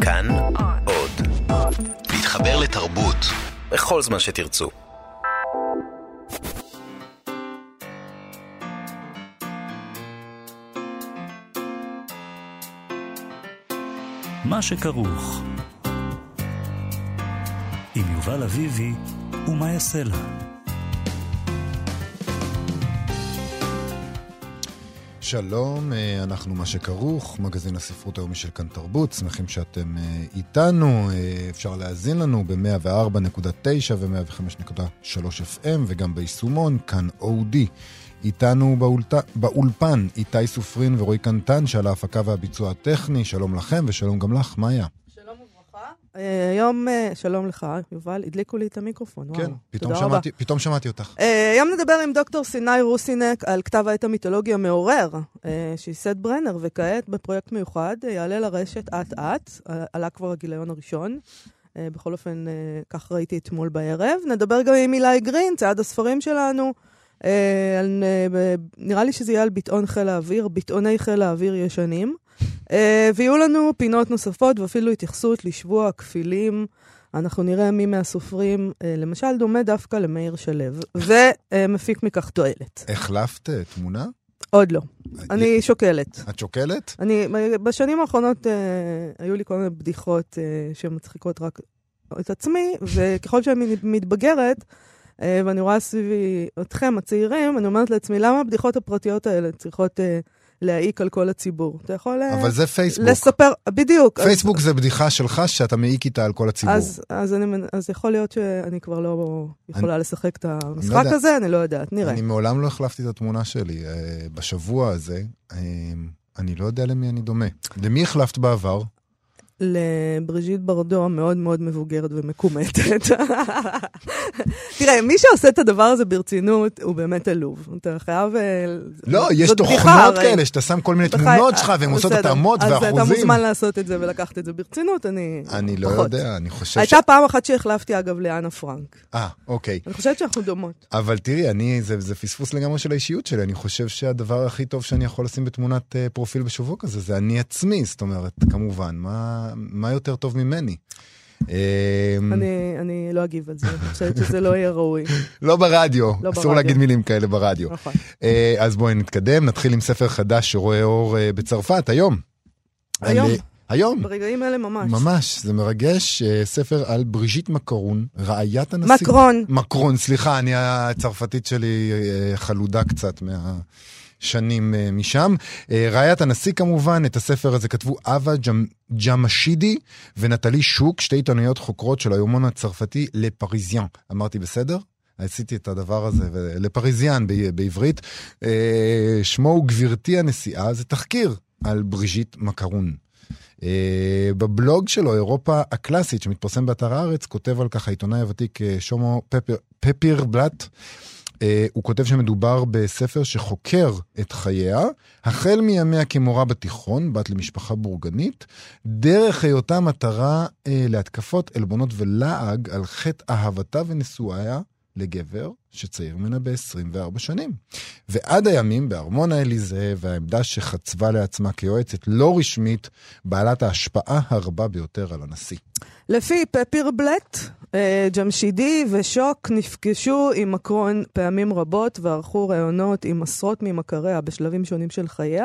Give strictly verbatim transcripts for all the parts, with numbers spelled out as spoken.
כאן עוד. להתחבר לתרבות בכל זמן שתרצו. מה שכרוך עם יובל אביבי ומה יעשה לה. שלום, אנחנו מה שכרוך, מגזין הספרות היומי של כאן תרבות, שמחים שאתם איתנו, אפשר להאזין לנו ב-מאה וארבע נקודה תשע ו-מאה וחמש נקודה שלוש אף אם וגם ביישומון, כאן אודי. איתנו באולט... באולפן איתי סופרין ורועי קנטן שעל ההפקה והביצוע הטכני. שלום לכם ושלום גם לך, מאיה. שלום וברכה. היום, שלום לך, יובל, הדליקו לי את המיקרופון. כן, פתאום שמעתי, פתאום שמעתי אותך. היום נדבר עם דוקטור סיני רוסינק על כתב העת המיתולוגי המעורר, שייסד ברנר, וכעת בפרויקט מיוחד יעלה לרשת אט-אט, עלה כבר הגיליון הראשון. בכל אופן, כך ראיתי אתמול בערב. נדבר גם עם אילי גרין, צעד הספרים שלנו, על, נראה לי שזה יהיה על ביטאון חיל האוויר, ביטאוני חיל האוויר ישנים, ויהיו לנו פינות נוספות ואפילו התייחסות לשבוע הכפילים. אנחנו נראה מי מהסופרים, למשל דומה דווקא למאיר שלו, ומפיק מכך תועלת. החלפת תמונה? עוד לא. אני שוקלת. את שוקלת? אני, בשנים האחרונות היו לי כל מיני בדיחות שמצחיקות רק את עצמי, וככל שאני מתבגרת, ואני רואה סביבי אתכם, הצעירים, אני אומרת לעצמי, למה הבדיחות הפרטיות האלה צריכות להעיק על כל הציבור? אתה יכול אבל זה פייסבוק. לספר, בדיוק. פייסבוק זה בדיחה שלך שאתה מעיק איתה על כל הציבור. אז, אז, אני, אז יכול להיות שאני כבר לא יכולה אני, לשחק את המשחק לא הזה, אני לא יודעת, נראה. אני מעולם לא החלפתי את התמונה שלי. בשבוע הזה, אני לא יודע למי אני דומה. למי החלפת בעבר? לבריז'יט ברדו, מאוד מאוד מבוגרת ומקומטת. תראה, מי שעושה את הדבר הזה ברצינות, הוא באמת עלוב. אתה חייב... לא, יש תוכנות כאלה, שאתה שם כל מיני תמונות שלך, והן עושות את העמות ואחוזים. אז אתה מוזמן לעשות את זה ולקחת את זה ברצינות, אני... אני לא יודע, אני חושב ש... הייתה פעם אחת שהחלפתי, אגב, לאנה פרנק. אה, אוקיי. אני חושבת שאנחנו דומות. אבל תראי, אני, זה פספוס לגמרי של האישיות שלי. אני חושב שהדבר הכי טוב שאני יכול לשים בתמונת פרופיל בשבוע כזה, זה אני עצמי, זאת אומרת, כמובן, מה מה יותר טוב ממני? אני, אני לא אגיב על זה, אני חושבת שזה לא יהיה ראוי. לא ברדיו, אסור להגיד מילים כאלה ברדיו. אז בואי נתקדם, נתחיל עם ספר חדש שרואה אור בצרפת, היום. היום? היום. ברגעים האלה ממש. ממש, זה מרגש, ספר על בריז'יט מקרון, רעיית הנשיא. מקרון. מקרון, סליחה, אני הצרפתית שלי חלודה קצת מה... שנים uh, משם. Uh, רעיית הנשיא כמובן, את הספר הזה כתבו אבה ג'משידי ונטלי שוק, שתי עיתונאיות חוקרות של היומן הצרפתי לפריזיאן. אמרתי בסדר? עשיתי את הדבר הזה, לפריזיאן ב- בעברית. Uh, שמו הוא גבירתי הנשיאה, זה תחקיר על בריז'יט מקרון. Uh, בבלוג שלו, אירופה הקלאסית, שמתפרסם באתר הארץ, כותב על כך העיתונאי הוותיק שומו פפר, פפיר בלט, Uh, הוא כותב שמדובר בספר שחוקר את חייה, החל מימיה כמורה בתיכון, בת למשפחה בורגנית, דרך היותה מטרה uh, להתקפות עלבונות ולעג על חטא אהבתה ונשואיה לגבר שצעיר ממנה ב-עשרים וארבע שנים. ועד הימים בארמון האליזה והעמדה שחצבה לעצמה כיועצת לא רשמית, בעלת ההשפעה הרבה ביותר על הנשיא. לפי פפיר בלט, ג'משידי ושוק נפגשו עם מקרון פעמים רבות וערכו רעיונות עם עשרות ממכריה בשלבים שונים של חייה,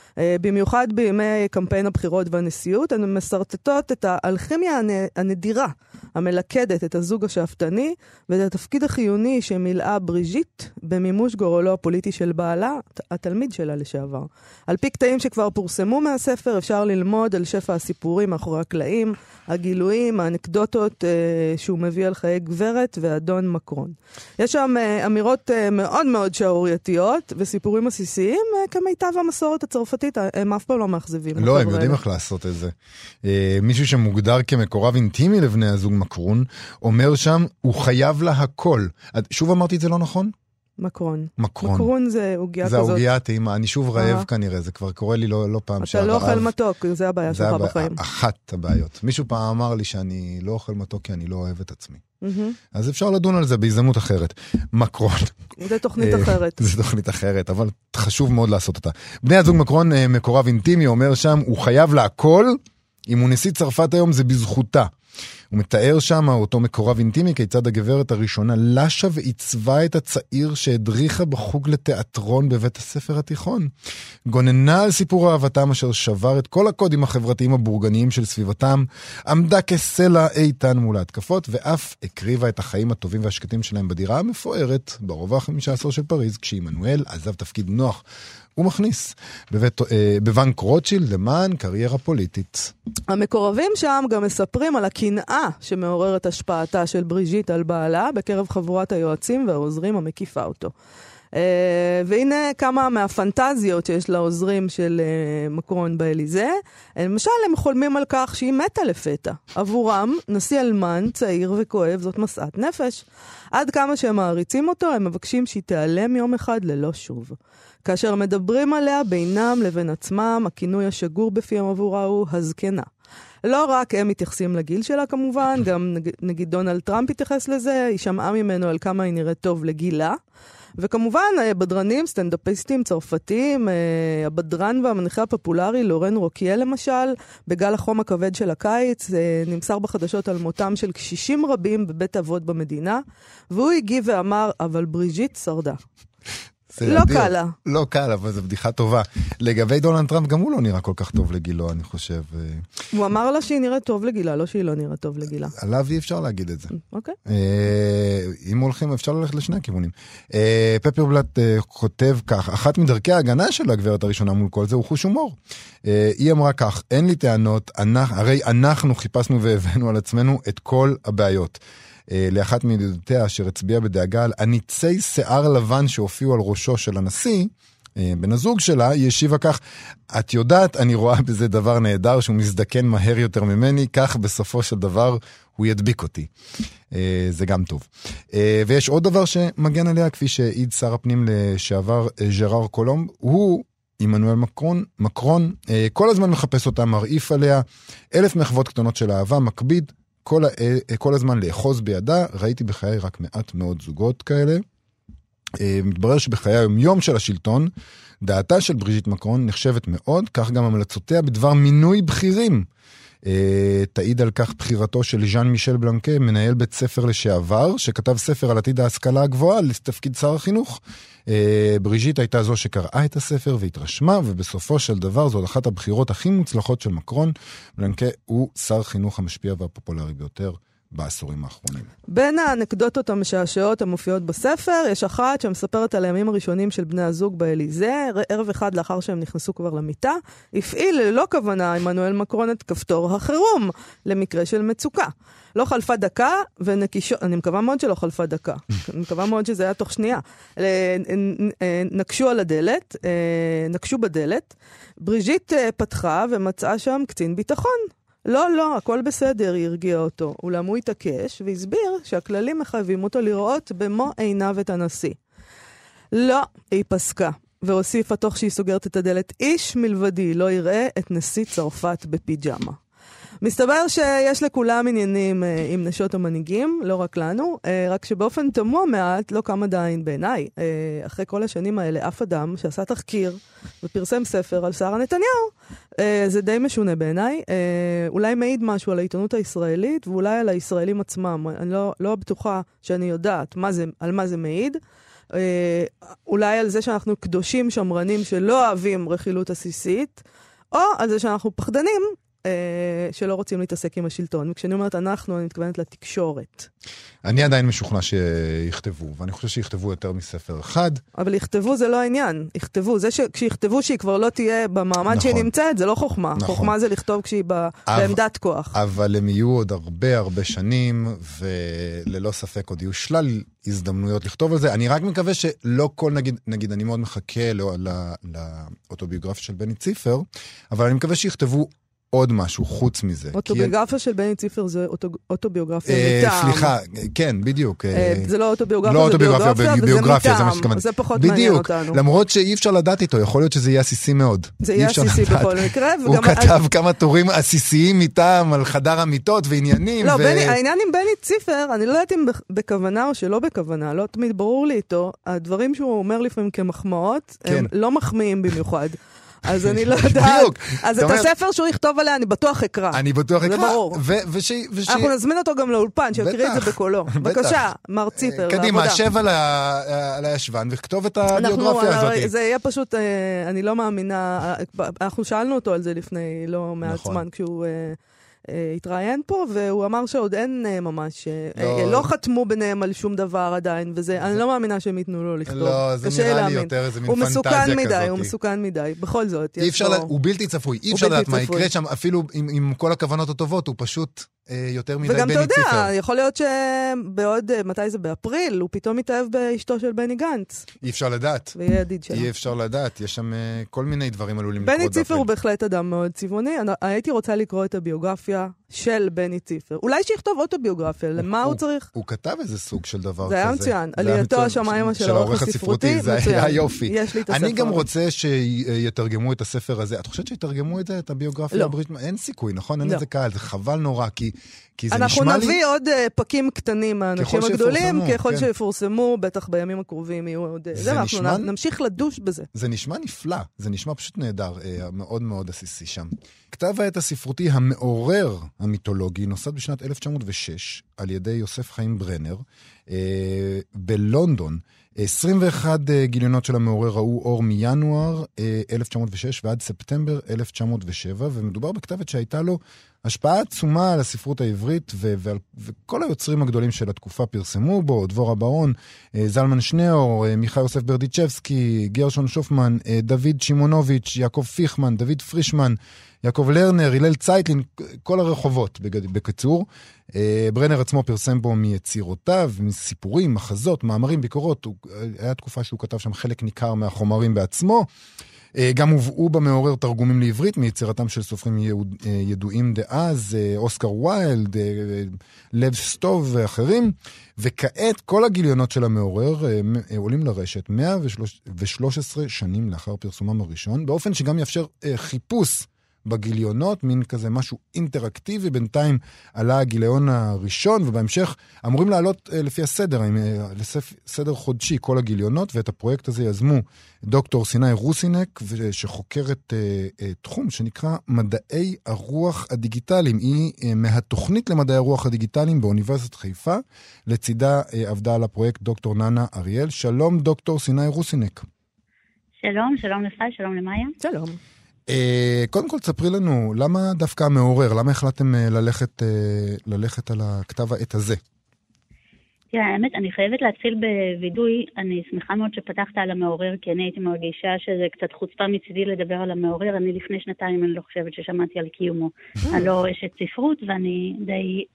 במיוחד בימי קמפיין הבחירות והנשיאות. הן מסרטטות את האלכימיה הנדירה המלכדת את הזוג השאפתני ואת התפקיד החיוני שמילאה בריז'יט במימוש גורלו הפוליטי של בעלה, התלמיד שלה לשעבר. על פי קטעים שכבר פורסמו מהספר אפשר ללמוד על שפע הסיפורים מאחורי הקלעים, הגילויים, האנקדוטות אה, שהוא מביא על חיי גברת ואדון מקרון. יש שם אה, אמירות אה, מאוד מאוד שערורייתיות וסיפורים עסיסיים אה, כמיטב המסורת הצרפתית, הם אף פעם לא מאכזבים. לא, הם יודעים איך לעשות את זה. אה, מישהו שמוגדר כמקורב אינטימי לבני הזוג מקרון, אומר שם, הוא חייב לה הכל. שוב אמרתי את זה לא נכון? מקרון. מקרון. מקרון זה עוגיה כזאת. זה עוגיה טעימה, אני שוב רעב כנראה, זה כבר קורה לי לא, לא פעם אתה לא אוכל מתוק, זה הבעיה שלך בחיים. אחת הבעיות. מישהו פעם אמר לי שאני לא אוכל מתוק כי אני לא אוהב את עצמי. אז אפשר לדון על זה בהזדמנות אחרת. מקרון. זה תוכנית אחרת. זה תוכנית אחרת, אבל חשוב מאוד לעשות אותה. בני הזוג מקרון מקורב אינטימי אומר שם, הוא חייב להכל, אם הוא נשיא צרפת היום זה בזכותה. הוא מתאר שם אותו מקורב אינטימי כיצד הגברת הראשונה לשה ועיצבה את הצעיר שהדריכה בחוג לתיאטרון בבית הספר התיכון. גוננה על סיפור אהבתם אשר שבר את כל הקודים החברתיים הבורגניים של סביבתם, עמדה כסלע איתן מול ההתקפות ואף הקריבה את החיים הטובים והשקטים שלהם בדירה המפוארת ברובע ה-חמישה עשר של פריז, כשעמנואל עזב תפקיד נוח הוא מכניס בבית, אה, בבנק רוטשילד למען קריירה פוליטית. המקורבים שם גם מספרים על הקנאה שמעוררת השפעתה של בריז'יט על בעלה בקרב חבורת היועצים והעוזרים המקיפה אותו. אה, והנה כמה מהפנטזיות שיש לעוזרים של אה, מקרון באליזה. למשל הם חולמים על כך שהיא מתה לפתע. עבורם נשיא אלמן צעיר וכואב זאת מסעת נפש. עד כמה שהם מעריצים אותו הם מבקשים שהיא תיעלם יום אחד ללא שוב. כאשר מדברים עליה בינם לבין עצמם, הכינוי השגור בפיהם עבורה הוא הזקנה. לא רק הם מתייחסים לגיל שלה כמובן, גם נגיד דונלד טראמפ התייחס לזה, היא שמעה ממנו על כמה היא נראית טוב לגילה. וכמובן, בדרנים, סטנדאפיסטים, צרפתים, הבדרן והמנחה הפופולרי, לורן רוקייה למשל, בגל החום הכבד של הקיץ, נמסר בחדשות על מותם של קשישים רבים בבית אבות במדינה, והוא הגיב ואמר, אבל בריז'יט שרדה. לא קל לה. לא קל, אבל זו בדיחה טובה. לגבי דונלד טראמפ, גם הוא לא נראה כל כך טוב לגילו, אני חושב. הוא אמר לה שהיא נראית טוב לגילה, לא שהיא לא נראית טוב לגילה. עליו אי אפשר להגיד את זה. אוקיי. אם הולכים, אפשר ללכת לשני הכיוונים. פפר בלט כותב כך, אחת מדרכי ההגנה של הגברת הראשונה מול כל זה הוא חוש הומור. היא אמרה כך, אין לי טענות, הרי אנחנו חיפשנו והבאנו על עצמנו את כל הבעיות. לאחת מידידותיה אשר הצביעה בדאגה על הניצי שיער לבן שהופיעו על ראשו של הנשיא, בן הזוג שלה, היא השיבה כך, את יודעת, אני רואה בזה דבר נהדר שהוא מזדקן מהר יותר ממני, כך בסופו של דבר הוא ידביק אותי. זה גם טוב. ויש עוד דבר שמגן עליה, כפי שהעיד שר הפנים לשעבר ז'ראר קולומב, הוא עמנואל מקרון, מקרון, כל הזמן מחפש אותה, מרעיף עליה, אלף מחוות קטנות של אהבה, מקביד, כל, כל הזמן לאחוז בידה, ראיתי בחיי רק מעט מאוד זוגות כאלה. מתברר שבחיי היום של השלטון, דעתה של בריז'יט מקרון נחשבת מאוד, כך גם המלצותיה בדבר מינוי בכירים. תעיד על כך בחירתו של ז'אן מישל בלנקה, מנהל בית ספר לשעבר, שכתב ספר על עתיד ההשכלה הגבוהה לתפקיד שר החינוך. בריז'יט הייתה זו שקראה את הספר והתרשמה, ובסופו של דבר זו אחת הבחירות הכי מוצלחות של מקרון. בלנקה הוא שר חינוך המשפיע והפופולרי ביותר בעשורים האחרונים. בין האנקדוטות המשעשעות המופיעות בספר, יש אחת שמספרת על הימים הראשונים של בני הזוג באליזה, ערב אחד לאחר שהם נכנסו כבר למיטה, הפעיל ללא כוונה עמנואל מקרון את כפתור החירום, למקרה של מצוקה. לא חלפה דקה, ונקישו, אני מקווה מאוד שלא חלפה דקה, אני מקווה מאוד שזה היה תוך שנייה. נקשו על הדלת, נקשו בדלת, בריז'יט פתחה ומצאה שם קצין ביטחון. לא, לא, הכל בסדר, היא הרגיעה אותו. אולם הוא התעקש והסביר שהכללים מחייבים אותו לראות במו עיניו את הנשיא. לא, היא פסקה, והוסיפה תוך שהיא סוגרת את הדלת, איש מלבדי לא יראה את נשיא צרפת בפיג'מה. מסתבר שיש לכולם עניינים אה, עם נשות המנהיגים, לא רק לנו, אה, רק שבאופן תמוה מעט, לא כמה עדיין בעיניי, אה, אחרי כל השנים האלה, אף אדם שעשה תחקיר ופרסם ספר על שרה נתניהו, אה, זה די משונה בעיניי, אה, אולי מעיד משהו על העיתונות הישראלית, ואולי על הישראלים עצמם, אני לא, לא בטוחה שאני יודעת מה זה, על מה זה מעיד, אה, אולי על זה שאנחנו קדושים שמרנים שלא אוהבים רכילות עסיסית, או על זה שאנחנו פחדנים, שלא רוצים להתעסק עם השלטון. וכשאני אומרת אנחנו, אני מתכוונת לתקשורת. אני עדיין משוכנע שיכתבו, ואני חושב שיכתבו יותר מספר אחד. אבל יכתבו זה לא העניין. יכתבו, זה שכשיכתבו שהיא כבר לא תהיה במעמד שהיא נמצאת, זה לא חוכמה. חוכמה זה לכתוב כשהיא בעמדת כוח. אבל הם יהיו עוד הרבה הרבה שנים, וללא ספק עוד יהיו שלל הזדמנויות לכתוב על זה. אני רק מקווה שלא כל, נגיד, נגיד, אני מאוד מחכה לאוטוביוגרפיה של בני ציפר, אבל אני מקווה שיכתבו עוד משהו חוץ מזה. אוטוביוגרפיה של בני ציפר זה אוטוביוגרפיה מטעם. סליחה, כן, בדיוק. זה לא אוטוביוגרפיה, זה ביוגרפיה, וזה מטעם. זה פחות מעניין אותנו. בדיוק, למרות שאי אפשר לדעת איתו, יכול להיות שזה יהיה עסיסי מאוד. זה יהיה עסיסי בכל מקרה. הוא כתב כמה תורים עסיסיים מטעם על חדר המיטות ועניינים. לא, העניין עם בני ציפר, אני לא יודעת אם בכוונה או שלא בכוונה, לא תמיד ברור לי איתו, הדברים שהוא אומר לפעמים כמחמאות, הם לא מחמיאים במיוחד. אז אני לא יודעת. אז את הספר שהוא יכתוב עליה, אני בטוח אקרא. אני בטוח אקרא. זה ברור. אנחנו נזמין אותו גם לאולפן, שיקריא את זה בקולו. בבקשה, מר ציפר. קדימה, שב על הישבן וכתוב את הביוגרפיה הזאת. זה יהיה פשוט, אני לא מאמינה, אנחנו שאלנו אותו על זה לפני לא מעט זמן, כשהוא התראיין פה, והוא אמר שעוד אין ממש, לא חתמו ביניהם על שום דבר עדיין, וזה, אני לא מאמינה שהם ייתנו לו לכתוב. לא, זה נראה לי יותר איזה מין פנטזיה כזאת. הוא מסוכן מדי, הוא מסוכן מדי, בכל זאת. הוא בלתי צפוי, אי אפשר לדעת מה יקרה שם, אפילו עם כל הכוונות הטובות, הוא פשוט יותר מדי בני ציפר. וגם אתה יודע, יכול להיות שבעוד, מתי זה באפריל, הוא פתאום מתאהב באשתו של בני גנץ. אי אפשר לדעת. ויהיה ידיד שלו. אי אפשר לדעת, יש שם כל מיני דברים עלולים לקרות בני באפריל. ציפר הוא בהחלט אדם מאוד צבעוני, הייתי רוצה לקרוא את הביוגרפיה של בני ציפר. אולי שיכתוב אוטוביוגרפיה, למה הוא צריך? הוא כתב איזה סוג של דבר כזה. זה היה מצוין, עלייתו השמיימה של העורך הספרותי, זה היה יופי. יש לי את הספר. אני גם רוצה שיתרגמו את הספר הזה. את חושבת שיתרגמו את זה, את הביוגרפיה הברית? אין סיכוי, נכון? אין איזה קהל, זה חבל נורא, כי אנחנו נביא עוד פקים קטנים מהאנשים הגדולים, ככל שיפורסמו, בטח בימים הקרובים יהיו עוד... אנחנו נמשיך לדוש בזה. זה נשמע נפלא, זה נשמע פשוט נהדר, מאוד מאוד עסיסי שם. כתב העת הספרותי המעורר המיתולוגי נוסד בשנת אלף תשע מאות ושש על ידי יוסף חיים ברנר בלונדון. עשרים ואחת גיליונות של המעורר ראו אור מינואר אלף תשע מאות ושש ועד ספטמבר אלף תשע מאות ושבע, ומדובר בכתבת שהייתה לו השפעה עצומה על הספרות העברית, ו- ו- וכל היוצרים הגדולים של התקופה פרסמו בו, דבורה ברון, זלמן שניאור, מיכה יוסף ברדיצ'בסקי, גרשון שופמן, דוד שימונוביץ', יעקב פיכמן, דוד פרישמן, יעקב לרנר, הלל צייטלין, כל הרחובות בקיצור. ברנר עצמו פרסם בו מיצירותיו, מסיפורים, מחזות, מאמרים, ביקורות. היה תקופה שהוא כתב שם חלק ניכר מהחומרים בעצמו. גם הובאו במעורר תרגומים לעברית מיצירתם של סופרים ידועים דאז, אוסקר ויילד, לב סטוב ואחרים, וכעת כל הגיליונות של המעורר עולים לרשת מאה ושלוש עשרה שנים לאחר פרסומם הראשון, באופן שגם יאפשר חיפוש בגיליונות, מין כזה משהו אינטראקטיבי. בינתיים עלה הגיליון הראשון, ובהמשך אמורים לעלות לפי הסדר, לסדר חודשי כל הגיליונות, ואת הפרויקט הזה יזמו דוקטור סיני רוסינק, שחוקרת תחום שנקרא מדעי הרוח הדיגיטליים. היא מהתוכנית למדעי הרוח הדיגיטליים באוניברסיטת חיפה, לצידה עבדה על הפרויקט דוקטור ננה אריאל. שלום דוקטור סיני רוסינק. שלום, שלום לך, שלום למאיה. שלום. Uh, קודם כל תספרי לנו, למה דווקא המעורר? למה החלטתם uh, ללכת, uh, ללכת על הכתב העת הזה? תראה, האמת, אני חייבת להתחיל בווידוי. אני שמחה מאוד שפתחת על המעורר, כי אני הייתי מרגישה שזה קצת חוצפה מצידי לדבר על המעורר. אני לפני שנתיים, אני לא חושבת ששמעתי על קיומו. אני לא אשת ספרות, ואני די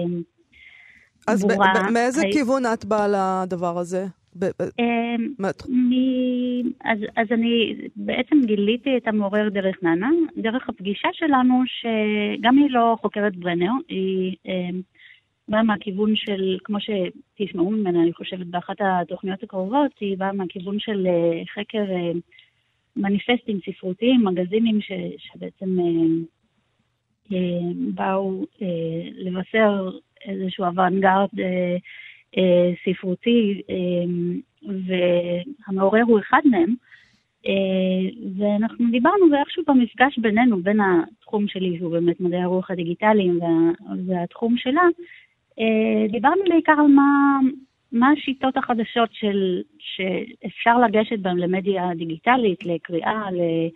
אה, אז בורה. אז מאיזה הי... כיוון את באה לדבר הזה? ב- ב- אה, מ... אז, אז אני בעצם גיליתי את המעורר דרך ננה, דרך הפגישה שלנו, שגם היא לא חוקרת ברנר, היא... אה, באה מהכיוון של, כמו שתשמעו ממנה, אני חושבת, באחת התוכניות הקרובות, היא באה מהכיוון של חקר מניפסטים ספרותיים, מגזינים ש, שבעצם אה, באו אה, לבשר איזשהו אוונגרד אה, אה, ספרותי, אה, והמעורר הוא אחד מהם, אה, ואנחנו דיברנו ואיכשהו במפגש בינינו, בין התחום שלי, שהוא באמת מדעי הרוח הדיגיטליים, וה, והתחום שלה, דיברנו בעיקר על מה, מה השיטות החדשות של, שאפשר לגשת בהם למדיה דיגיטלית, לקריאה,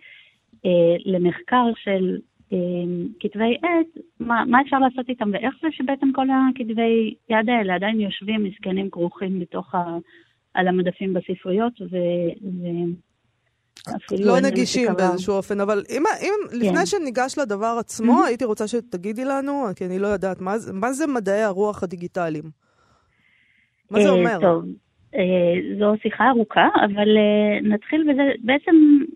למחקר של כתבי עת, מה, מה אפשר לעשות איתם, ואיך זה שבעצם כל הכתבי יד האלה עדיין יושבים מסכנים כרוכים בתוך ה, על המדפים בספריות, ו... ו לא נגישים באיזשהו אופן, אבל אם, אם לפני שניגש לדבר עצמו, הייתי רוצה שתגידי לנו, כי אני לא יודעת, מה, מה זה מדעי הרוח הדיגיטליים? מה זה אומר? טוב, זו שיחה ארוכה, אבל נתחיל בזה, בעצם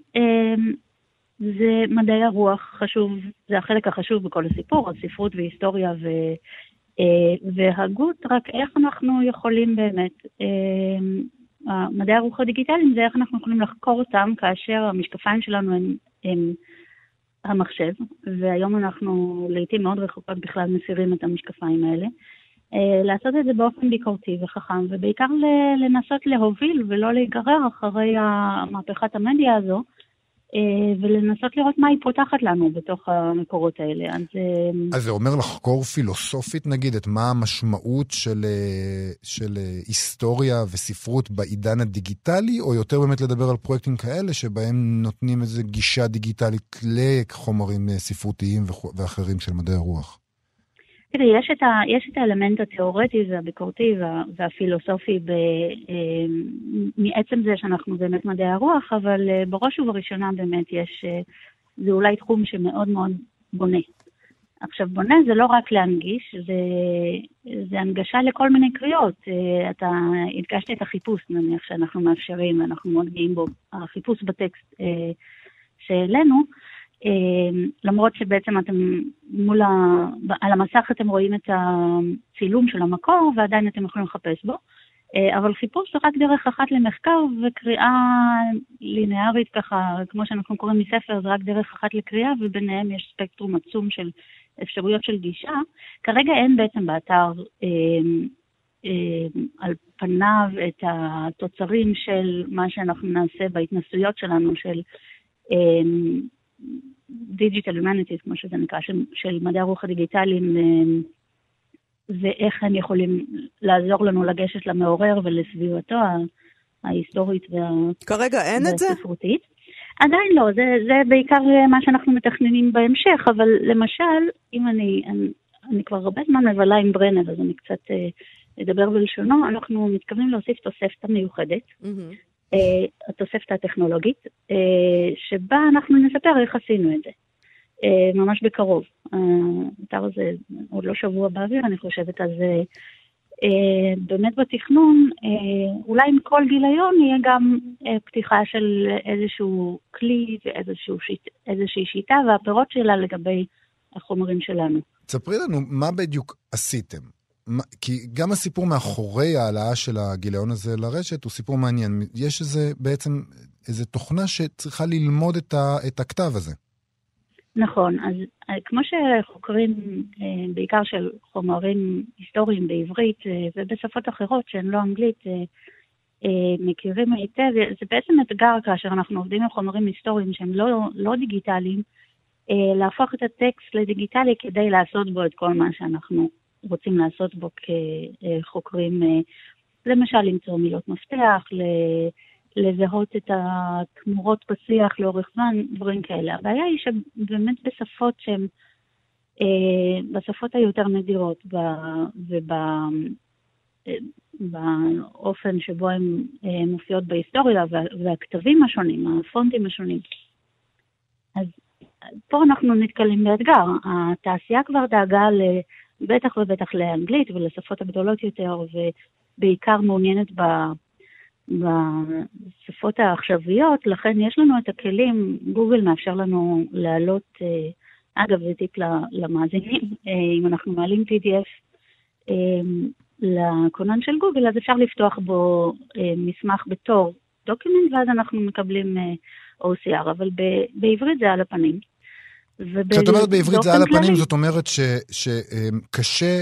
זה מדעי הרוח חשוב, זה החלק החשוב בכל הסיפור, הספרות והיסטוריה והגות, רק איך אנחנו יכולים באמת... מדעי הרוח הדיגיטליים זה איך אנחנו יכולים לחקור אותם כאשר המשקפיים שלנו הם, הם המחשב, והיום אנחנו לעתים מאוד רחוקות בכלל מסירים את המשקפיים האלה. לעשות את זה באופן ביקורתי וחכם, ובעיקר לנסות להוביל ולא להיגרר אחרי מהפכת המדיה הזו, ולנסות לראות מה היא פותחת לנו בתוך המקורות האלה. אז, אז זה אומר לחקור פילוסופית, נגיד, את מה המשמעות של, של היסטוריה וספרות בעידן הדיגיטלי, או יותר באמת לדבר על פרויקטים כאלה, שבהם נותנים איזו גישה דיגיטלית לחומרים ספרותיים ואחרים של מדעי הרוח? תראי, יש את, ה, יש את האלמנט התיאורטי והביקורתי וה, והפילוסופי ב, אה, מעצם זה שאנחנו באמת מדעי הרוח, אבל אה, בראש ובראשונה באמת יש, אה, זה אולי תחום שמאוד מאוד בונה. עכשיו, בונה זה לא רק להנגיש, זה, זה הנגשה לכל מיני קריאות. אה, אתה הדגשת את החיפוש, נניח שאנחנו מאפשרים, אנחנו מאוד גאים בו, החיפוש בטקסט אה, שאלינו, למרות שבעצם אתם מול ה... על המסך אתם רואים את הצילום של המקור, ועדיין אתם יכולים לחפש בו. אבל חיפוש זה רק דרך אחת למחקר, וקריאה לינארית ככה, כמו שאנחנו קוראים מספר, זה רק דרך אחת לקריאה, וביניהם יש ספקטרום עצום של אפשרויות של גישה. כרגע אין בעצם באתר על פניו את התוצרים של מה שאנחנו נעשה בהתנסויות שלנו, של דיגיטל הומניטיז, כמו שזה נקרא, של, של מדעי הרוח הדיגיטליים, ואיך הם יכולים לעזור לנו לגשת למעורר ולסביבתו ההיסטורית והספרותית. כרגע אין את זה? עדיין לא, זה, זה בעיקר מה שאנחנו מתכננים בהמשך, אבל למשל, אם אני, אני, אני כבר הרבה זמן מבלה עם ברנר, אז אני קצת אדבר בלשונו, אנחנו מתכוונים להוסיף תוספת מיוחדת, mm-hmm. התוספת הטכנולוגית, שבה אנחנו נספר איך עשינו את זה, ממש בקרוב. האתר הזה עוד לא שבוע באוויר, אני חושבת, אז באמת בתכנון, אולי עם כל גיליון יהיה גם פתיחה של איזשהו כלי ואיזושהי שיטה, והפירות שלה לגבי החומרים שלנו. תספרי לנו מה בדיוק עשיתם. כי גם הסיפור מאחורי העלאה של הגיליון הזה לרשת הוא סיפור מעניין. יש איזה, בעצם איזה תוכנה שצריכה ללמוד את, ה, את הכתב הזה. נכון, אז כמו שחוקרים בעיקר של חומרים היסטוריים בעברית ובשפות אחרות שהן לא אנגלית מכירים היטב, זה בעצם אתגר כאשר אנחנו עובדים עם חומרים היסטוריים שהם לא, לא דיגיטליים, להפוך את הטקסט לדיגיטלי כדי לעשות בו את כל מה שאנחנו רוצים לעשות בו כחוקרים, למשל למצוא מילות מפתח, לזהות את התמורות בשיח לאורך זמן, דברים כאלה. הבעיה היא שבאמת בשפות שהן, בשפות היותר נדירות, ובאופן שבו הן מופיעות בהיסטוריה, והכתבים השונים, הפונטים השונים. אז פה אנחנו נתקלים באתגר. התעשייה כבר דאגה ל... בטח ובטח לאנגלית ולשפות הגדולות יותר, ובעיקר מעוניינת בשפות העכשוויות, לכן יש לנו את הכלים, גוגל מאפשר לנו להעלות, אגב זה טיפ למאזינים, אם אנחנו מעלים פי די אף לקונן של גוגל, אז אפשר לפתוח בו מסמך בתור דוקימנט, ואז אנחנו מקבלים או סי אר, אבל בעברית זה על הפנים. כשאת אומרת בעברית זה על הפנים, זאת אומרת שקשה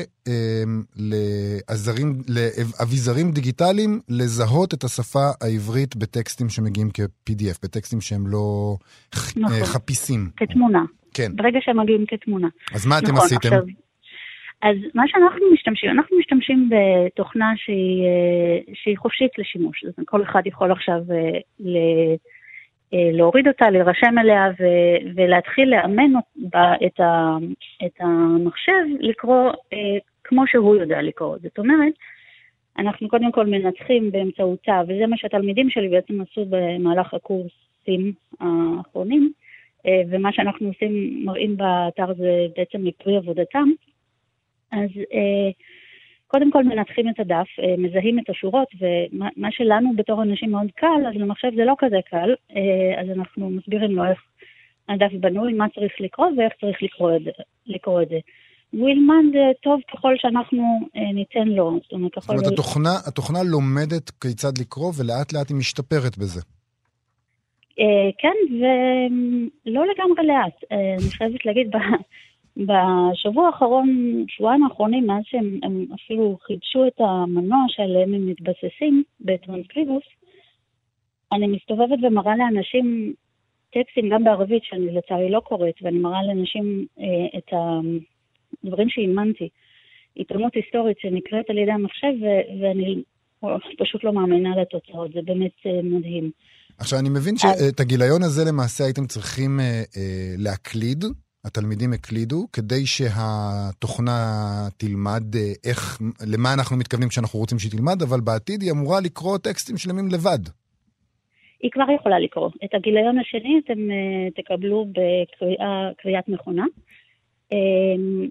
לאביזרים דיגיטליים לזהות את השפה העברית בטקסטים שמגיעים כ-פי די אף, בטקסטים שהם לא חפיסים. כתמונה. כן. ברגע שהם מגיעים כתמונה. אז מה אתם עשיתם? אז מה שאנחנו משתמשים, אנחנו משתמשים בתוכנה שהיא חופשית לשימוש. אז כל אחד יכול עכשיו ל... להוריד אותה, להירשם אליה ו- ולהתחיל לאמן את, ה- את המחשב לקרוא אה, כמו שהוא יודע לקרוא. זאת אומרת, אנחנו קודם כל מנתחים באמצעותה, וזה מה שהתלמידים שלי בעצם עשו במהלך הקורסים האחרונים, אה, ומה שאנחנו עושים, מראים באתר זה בעצם לפרי עבודתם. אז אה, קודם כל מנתחים את הדף, מזהים את השורות, ומה שלנו בתור אנשים מאוד קל, אז למחשב זה לא כזה קל, אז אנחנו מסבירים לו איך הדף בנוי, מה צריך לקרוא ואיך צריך לקרוא את זה. לקרוא את זה. הוא ילמד טוב ככל שאנחנו ניתן לו. זאת אומרת, זאת אומרת לא... התוכנה, התוכנה לומדת כיצד לקרוא, ולאט לאט היא משתפרת בזה. כן, ולא לגמרי לאט. אני חייבת להגיד, בשבוע האחרון, שבועיים האחרונים, מאז שהם אפילו חידשו את המנוע שעליהם הם מתבססים בטרנסקריבוס, אני מסתובבת ומראה לאנשים טקסטים גם בערבית, שאני לצערי לא קוראת, ואני מראה לאנשים אה, את הדברים שאימנתי. עיתונות היסטורית שנקראת על ידי המחשב, ו- ואני פשוט לא מאמינה לתוצאות, זה באמת אה, מדהים. עכשיו, אני מבין שאת הגיליון הזה למעשה הייתם צריכים אה, אה, להקליד, התלמידים הקלידו, כדי שהתוכנה תלמד אה, איך, למה אנחנו מתכוונים כשאנחנו רוצים שהיא תלמד, אבל בעתיד היא אמורה לקרוא טקסטים שלמים לבד. היא כבר יכולה לקרוא. את הגיליון השני אתם uh, תקבלו בקריאת מכונה. Um,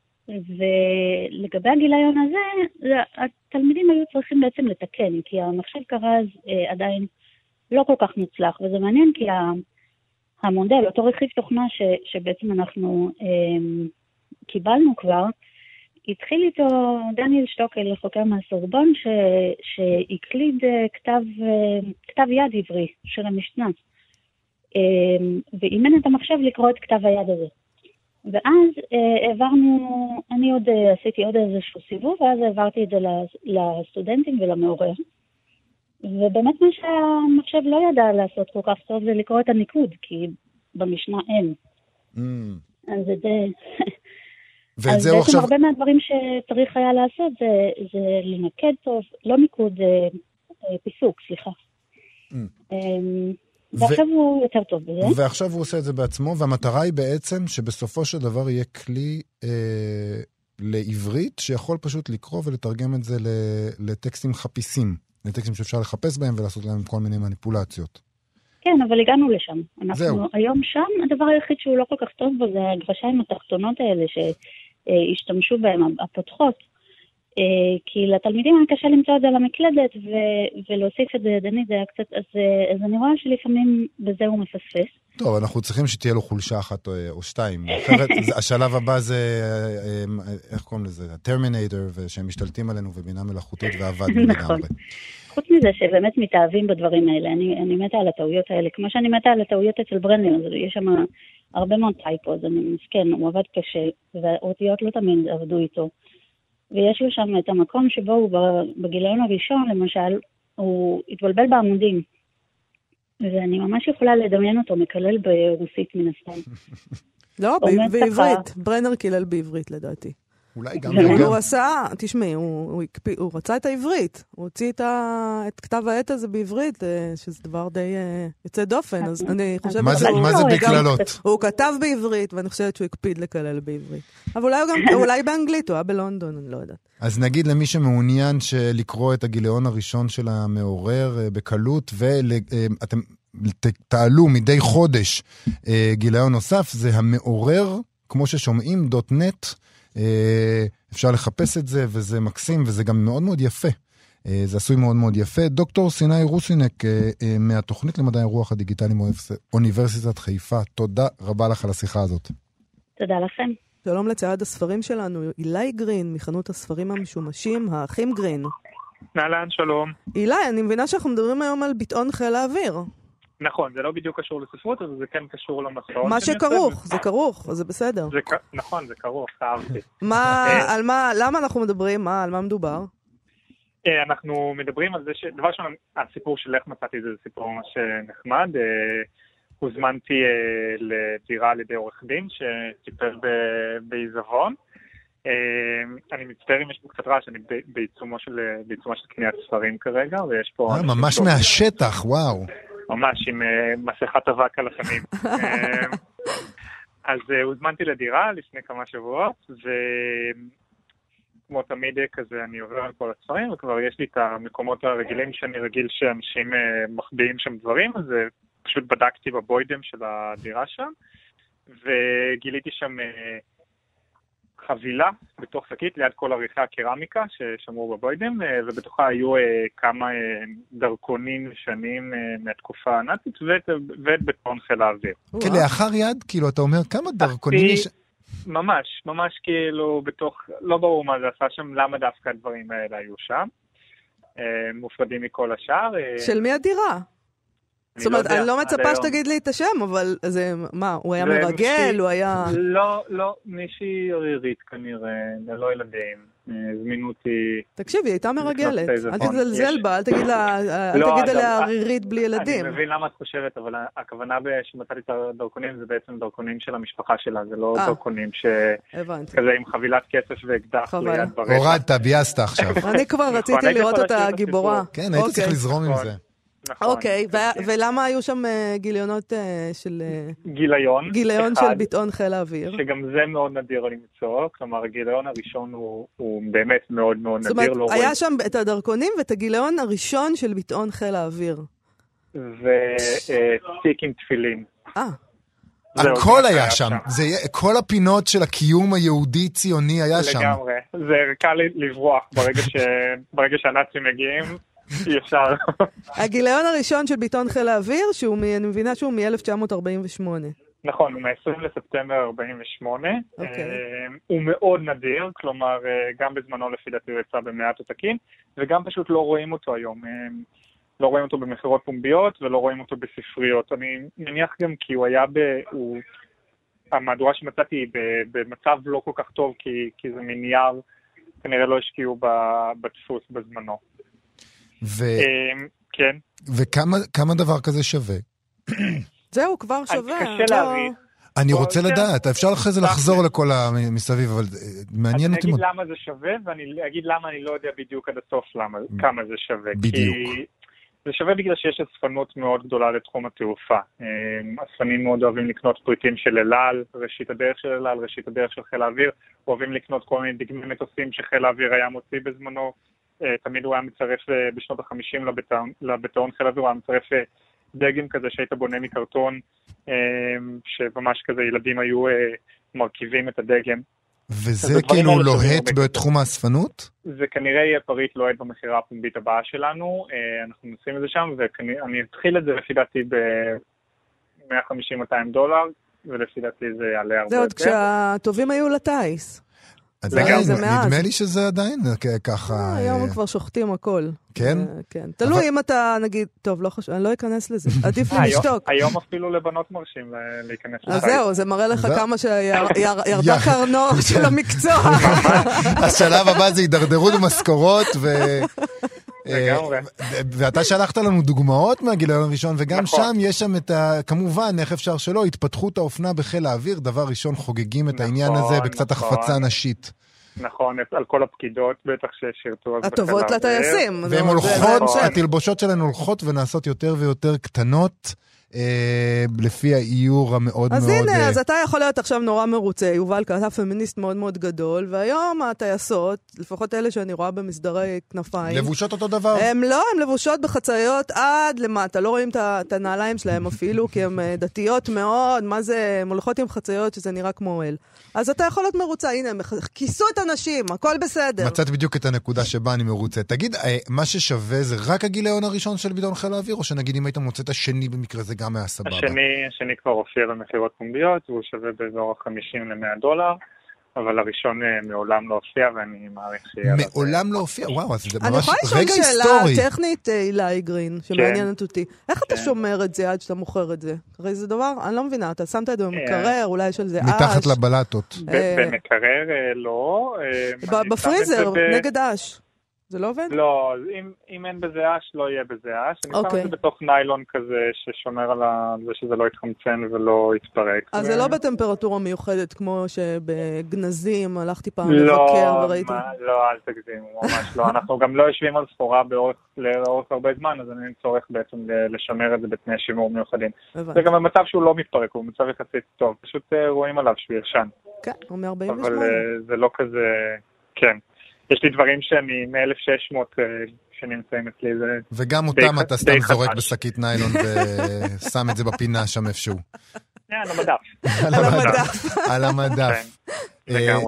ולגבי הגיליון הזה, התלמידים היו צריכים בעצם לתקן, כי המחשב כרז uh, עדיין לא כל כך מוצלח, וזה מעניין כי המודל, אותו רכיב תוכנה ש, שבעצם אנחנו um, קיבלנו כבר, התחיל איתו דניאל שטוקל, חוקר מהסורבון, ש... שהקליד כתב, כתב יד עברי של המשנה, ואימן את המחשב לקרוא את כתב היד הזה. ואז העברנו, אני עוד עשיתי עוד איזשהו סיבוב, ואז העברתי את זה לסטודנטים ולמעורר. ובאמת מה שהמחשב לא ידע לעשות כל כך טוב זה לקרוא את הניקוד, כי במשנה אין. Mm. אז זה די... אז בעצם עכשיו... הרבה מהדברים שצריך היה לעשות זה, זה לנקד טוב, לא ניקוד, אה, פיסוק, סליחה. Mm. אה, ועכשיו ו... הוא יותר טוב בזה. ועכשיו הוא עושה את זה בעצמו, והמטרה היא בעצם שבסופו של דבר יהיה כלי אה, לעברית, שיכול פשוט לקרוא ולתרגם את זה לטקסטים חפיסים, לטקסטים שאפשר לחפש בהם ולעשות להם כל מיני מניפולציות. כן, אבל הגענו לשם. אנחנו זהו. היום שם, הדבר היחיד שהוא לא כל כך טוב בו, זה הגרשיים התחתונות האלה שהשתמשו בהם, הפותחות. כי לתלמידים היה קשה למצוא את זה על המקלדת, ו- ולהוסיף את זה ידנית, זה היה קצת, אז, אז אני רואה שלפעמים בזה הוא מפספס. טוב, אנחנו צריכים שתהיה לו חולשה אחת או, או שתיים. אחרת, השלב הבא זה, איך קוראים לזה? הטרמינטור, ושהם משתלטים עלינו ובינה מלאכותית ועבדנו לגמרי. חוץ מזה שבאמת מתאהבים בדברים האלה, אני, אני מתה על הטעויות האלה, כמו שאני מתה על הטעויות אצל ברנר, יש שם הרבה מאוד טייפות, אני מסכן, הוא עבד קשה, והאותיות לא תמיד עבדו איתו. ויש לו שם את המקום שבו הוא בגיליון הראשון, למשל, הוא התבלבל בעמודים. ואני ממש יכולה לדמיין אותו, מקלל ברוסית מן הסתם. לא, בעברית. ברנר קילל בעברית לדעתי. אולי גם וגם. הוא עשה, תשמעי, הוא רצה את העברית. הוא הוציא את כתב העת הזה בעברית, שזה דבר די יוצא דופן. אז אני חושבת מה זה בכללות? הוא כתב בעברית, ואני חושבת שהוא הקפיד לקלל בעברית. אבל אולי באנגלית, הוא היה בלונדון, אני לא יודעת. אז נגיד למי שמעוניין לקרוא את הגיליון הראשון של המעורר בקלות, ואתם תעלו מדי חודש גיליון נוסף, זה המעורר, כמו ששומעים, דוט נט, אפשר לחפש את זה, וזה מקסים, וזה גם מאוד מאוד יפה. זה עשוי מאוד מאוד יפה. דוקטור סיני רוסינק, מהתוכנית למדעי הרוח הדיגיטלי מאוניברסיטת חיפה, תודה רבה לך על השיחה הזאת. תודה לכם. שלום לצייד הספרים שלנו, אילי גרין, מחנות הספרים המשומשים, האחים גרין. נהלן, שלום. אילי, אני מבינה שאנחנו מדברים היום על ביטאון חיל האוויר. נכון, זה לא בדיוק קשור לספרות, אבל זה כן קשור למסעות. מה שכרוך, זה כרוך, זה בסדר. זה, נכון, זה כרוך, אהבתי. מה, על מה, למה אנחנו מדברים? מה, על מה מדובר? אנחנו מדברים על זה ש... דבר ראשון, הסיפור של איך מצאתי זה סיפור ממש נחמד. הוזמנתי לדירה על ידי עורך דין שטיפל בעיזבון. אני מצטער אם יש פה קצת רעש, אני בעיצומו של קניית ספרים כרגע, ויש פה... ממש מהשטח, וואו. ממש, עם מסכת אבק על הפנים. אז הוזמנתי לדירה לפני כמה שבועות, וכמו תמיד כזה אני עובר על כל הספרים, וכבר יש לי את המקומות הרגילים שאני רגיל שאנשים מחביאים שם דברים, אז פשוט בדקתי בבוידם של הדירה שם, וגיליתי שם חבילה בתוך שקית ליד כל עריכי הקרמיקה ששמרו בבוידם, ובתוכה היו כמה דרכונים שנים מהתקופה הנאצית, ואת ביטאון חיל האוויר. כלאחר יד? כאילו, אתה אומר, כמה דרכונים יש... ממש, ממש כאילו בתוך, לא ברור מה זה עשה שם, למה דווקא הדברים האלה היו שם. מופרדים מכל השאר. של מי הדירה? זאת אומרת, אני לא מצפה שתגיד לי את השם, אבל זה, מה, הוא היה מרגל, הוא היה... לא, לא, מישהי ערירית כנראה, ללא ילדים, הזמינו אותי... תקשיב, היא הייתה מרגלת, אל תזלזל בה, אל תגיד עליה ערירית בלי ילדים. אני מבין למה את חושבת, אבל הכוונה שמצאתי את הדרכונים זה בעצם דרכונים של המשפחה שלה, זה לא דרכונים שכזה עם חבילת כסף ואקדח ליד ברשת. הורדת, בייסת עכשיו. אני כבר רציתי לראות אותה גיבורה. כן, הייתי צריך לזרום עם זה. אוקיי, ולמה היו שם גיליונות של... גיליון. גיליון של ביטאון חיל האוויר. שגם זה מאוד נדיר למצוא, כלומר הגיליון הראשון הוא באמת מאוד מאוד נדיר. זאת אומרת, היה שם את הדרכונים ואת הגיליון הראשון של ביטאון חיל האוויר. ותיק עם תפילין. אה. הכל היה שם, כל הפינות של הקיום היהודי ציוני היה שם. לגמרי, זה קל לברוח ברגע שהנאצים מגיעים. ישר. הגיליון הראשון של ביטאון חיל האוויר, אני מבינה שהוא מ-אלף תשע מאות ארבעים ושמונה. נכון, הוא מ-עשרים לספטמבר ארבעים ושמונה. הוא מאוד נדיר, כלומר, גם בזמנו לפי דעתי הוא יצא במעט עותקים, וגם פשוט לא רואים אותו היום. לא רואים אותו במכירות פומביות, ולא רואים אותו בספריות. אני מניח גם כי הוא היה ב... המהדורה שמצאתי היא במצב לא כל כך טוב, כי זה מנייר, כנראה לא השקיעו בדפוס בזמנו. ו... כן. וכמה דבר כזה שווה? זהו, כבר שווה. קשה להעריך. אני רוצה לדעת, אפשר אחרי זה לחזור לכל המסביב, אבל מעניין אותי... אני אגיד למה זה שווה, ואני אגיד למה אני לא יודע בדיוק עד הסוף כמה זה שווה. בדיוק. זה שווה בגלל שיש אספנות מאוד גדולה לתחום התעופה. אספנים מאוד אוהבים לקנות פריטים של אל-על, ראשית הדרך של אל-על, ראשית הדרך של חיל האוויר, אוהבים לקנות כל מיני דגמי מטוסים שחיל האוויר היה מוציא בזמנו. תמיד הוא היה מצרף בשנות החמישים לביטאון חיל האוויר, הוא היה מצרף דגם כזה שהיית בונה מקרטון, שממש כזה ילדים היו מרכיבים את הדגם. וזה כאילו לוהט בתחום האספנות? זה כנראה יהיה פריט לוהט במחירה הפומבית הבאה שלנו, אנחנו נשים את זה שם, ואני אתחיל את זה לפי דעתי ב-מאה וחמישים עד מאתיים דולר, ולפי דעתי זה יעלה הרבה. זה עוד כשהטובים היו לטייס. נדמה לי שזה עדיין ככה... היום הם כבר שוחטים הכל. כן? כן. תלוי אם אתה, נגיד, טוב, לא חשוב, אני לא אכנס לזה. עדיף לי לשתוק. היום אפילו לבנות מרשים להיכנס לזה. אז זהו, זה מראה לך כמה שירדה קרנו של המקצוע. השלב הבא זה הידרדרות ומשכורות, ו... ואתה שלחת לנו דוגמאות מהגיליון הראשון, וגם שם יש שם את ה... כמובן, איך אפשר שלא, התפתחות האופנה בחיל האוויר, דבר ראשון חוגגים את העניין הזה בקצת החפצה נשית. נכון, על כל הפקידות בטח ששירתו. הטובות לטייסים. והן הולכות, התלבושות שלנו הולכות ונעשות יותר ויותר קטנות, לפי האיור המאוד מאוד... אז הנה, אז אתה יכול להיות עכשיו נורא מרוצה, יובל, כי אתה פמיניסט מאוד מאוד גדול, והיום הטייסות, לפחות אלה שאני רואה במסדרי כנפיים... לבושות אותו דבר? הם לא, הם לבושות בחצאיות עד למטה, לא רואים את הנעליים שלהם אפילו, כי הן דתיות מאוד, מה זה, הן הולכות עם חצאיות שזה נראה כמו אל. אז אתה יכול להיות מרוצה, הנה, הם כיסו את הנשים, הכל בסדר. מצאת בדיוק את הנקודה שבה אני מרוצה. תגיד, מה ששווה זה רק הגיליון הראשון של ביטאון חיל האוויר, או שנגיד אם היית מוצא את השני במקרה זה גם היה סבבה? השני, השני כבר הופיע במחירות פומביות, הוא שווה באזור חמישים למאה דולר, אבל הראשון מעולם לא הופיע, ואני מעריך שיהיה... מעולם לא הופיע? וואו, אז זה ממש רגע היסטורי. אני יכולה לשאול שאלה טכנית, אילי גרין, שמעניינת אותי. איך אתה שומר את זה עד שאתה מוכר את זה? הרי זה דבר, אני לא מבינה, אתה שמת את זה במקרר, אולי של זה אש. מתחת לבלטות. במקרר לא. בפריזר, נגד אש. זה לא עובד? לא, אם, אם אין בזה אש, לא יהיה בזה אש. אני שם את זה בתוך ניילון כזה ששומר על זה שזה לא יתחמצן ולא יתפרק. אז זה לא בטמפרטורה מיוחדת כמו שבגנזים הלכתי פעם לבקר וראיתי? לא, אל תגזים, ממש לא. אנחנו גם לא יושבים על סחורה לאורך הרבה זמן, אז אני צורך בעצם לשמר את זה בתנאי שימור מיוחדים. זה גם במצב שהוא לא מתפרק, הוא מצב יחסית טוב. פשוט רואים עליו שהוא ישן. כן, הוא מ-ארבעים ושמונה. אבל זה לא כזה, כן. יש לי דברים שאני מ-אלף ושש מאות שנמצאים אצלי. וגם אותם אתה סתם זורק בשקית ניילון ושם את זה בפינה שם איפשהו. על המדף. על המדף. על המדף. לגמרי.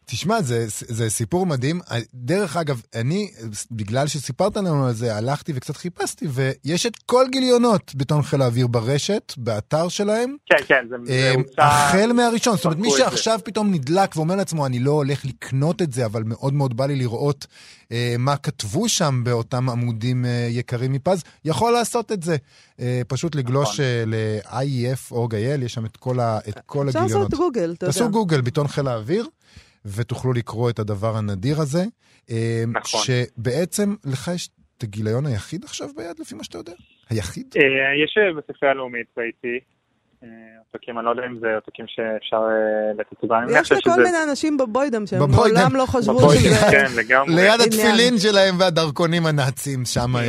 תשמע, זה, זה סיפור מדהים. דרך אגב, אני, בגלל שסיפרת לנו על זה, הלכתי וקצת חיפשתי, ויש את כל גיליונות בטון חיל האוויר ברשת, באתר שלהם. כן, כן, זה, זה הוצא... החל מהראשון, זאת אומרת, מי שעכשיו פתאום נדלק ואומר לעצמו, אני לא הולך לקנות את זה, אבל מאוד מאוד בא לי לראות אה, מה כתבו שם באותם עמודים אה, יקרים מפז, יכול לעשות את זה. אה, פשוט לגלוש אה, ל-איי אי אף או גייל, יש שם את כל, ה, את כל אפשר הגיליונות. לעשות גוגל, אתה יודע. תעשו גוגל, בטון חיל האוויר, ותוכלו לקרוא את הדבר הנדיר הזה, נכון. שבעצם לך יש את הגיליון היחיד עכשיו ביד, לפי מה שאתה יודע? היחיד? יש בספרייה הלאומית, ראיתי, עותקים, אני לא יודע אם זה עותקים שאפשר לתצוגה. יש לכל מיני אנשים בבוידם שהם בעולם לא חשבו שזה... כן, לגמרי. ליד התפילין שלהם והדרכונים הנאצים,